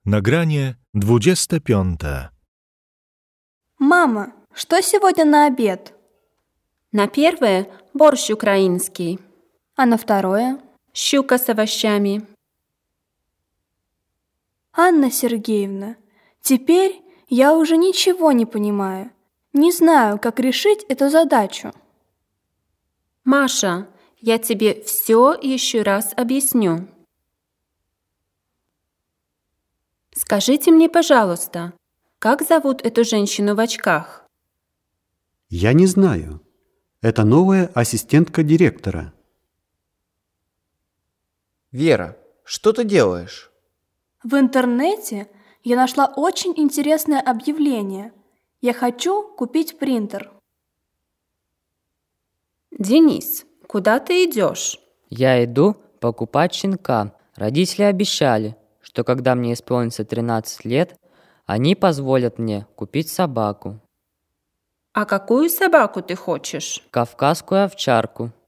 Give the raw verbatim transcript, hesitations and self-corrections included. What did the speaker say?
Nagranie dwudzieste piąte. Мама, что сегодня на обед? На первое – борщ украинский, А на второе? щука с овощами. Анна Сергеевна, теперь я уже ничего не понимаю. Не знаю, как решить эту задачу. Маша, я тебе все еще раз объясню. Скажите мне, пожалуйста, как зовут эту женщину в очках? Я не знаю. Это новая ассистентка директора. Вера, что ты делаешь? В интернете я нашла очень интересное объявление. Я хочу купить принтер. Денис, куда ты идешь? Я иду покупать щенка. Родители обещали, что когда мне исполнится тринадцать лет, они позволят мне купить собаку. А какую собаку ты хочешь? Кавказскую овчарку.